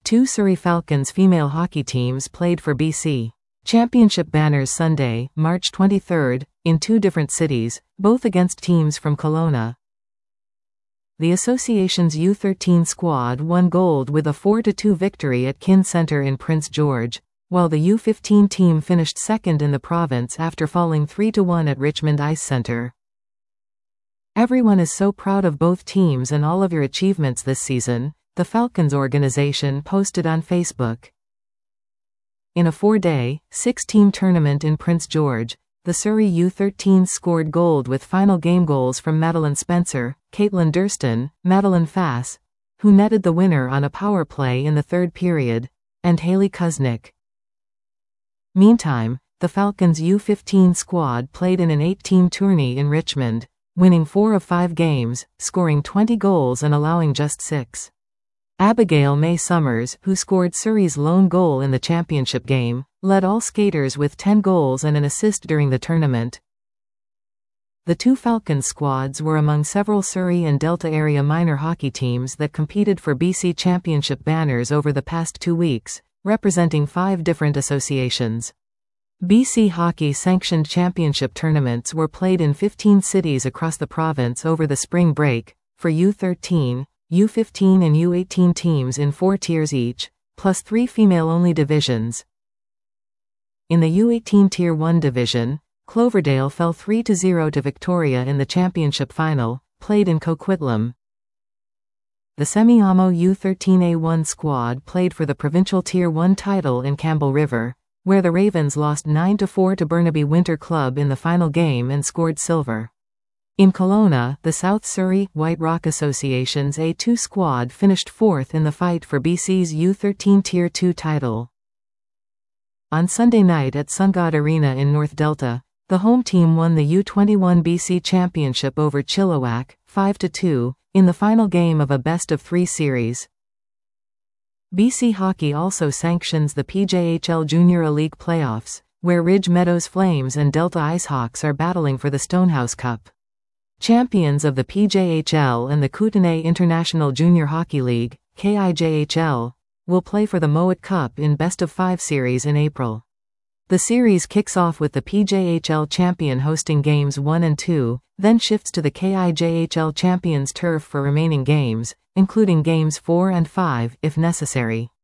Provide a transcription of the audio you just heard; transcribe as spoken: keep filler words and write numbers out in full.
Two Surrey Falcons female hockey teams played for B C Championship banners Sunday, March twenty-third, in two different cities, both against teams from Kelowna. The association's U thirteen squad won gold with a four to two victory at Kin Centre in Prince George, while the U fifteen team finished second in the province after falling three to one at Richmond Ice Centre. "Everyone is so proud of both teams and all of your achievements this season," the Falcons organization posted on Facebook. In a four-day, six-team tournament in Prince George, the Surrey U thirteen scored gold with final game goals from Madeline Spencer, Caitlin Durston, Madeline Fass, who netted the winner on a power play in the third period, and Haley Kuznick. Meantime, the Falcons' U fifteen squad played in an eight-team tourney in Richmond, winning four of five games, scoring twenty goals and allowing just six. Abigail May Summers, who scored Surrey's lone goal in the championship game, led all skaters with ten goals and an assist during the tournament. The two Falcons squads were among several Surrey and Delta area minor hockey teams that competed for B C Championship banners over the past two weeks, representing five different associations. B C Hockey-sanctioned championship tournaments were played in fifteen cities across the province over the spring break, for U thirteen, U fifteen and U eighteen teams in four tiers each, plus three female-only divisions. In the U eighteen Tier one division, Cloverdale fell three to zero to Victoria in the championship final, played in Coquitlam. The Semiahmoo U thirteen A one squad played for the provincial Tier one title in Campbell River, where the Ravens lost nine to four to Burnaby Winter Club in the final game and scored silver. In Kelowna, the South Surrey White Rock Association's A two squad finished fourth in the fight for B C's U thirteen Tier two title. On Sunday night at SunGod Arena in North Delta, the home team won the U twenty-one B C Championship over Chilliwack, five to two, in the final game of a best-of-three series. B C Hockey also sanctions the P J H L Junior League playoffs, where Ridge Meadows Flames and Delta IceHawks are battling for the Stonehouse Cup. Champions of the P J H L and the Kootenay International Junior Hockey League, K I J H L, will play for the Mowat Cup in best-of-five series in April. The series kicks off with the P J H L champion hosting games one and two, then shifts to the K I J H L champion's turf for remaining games, including games four and five, if necessary.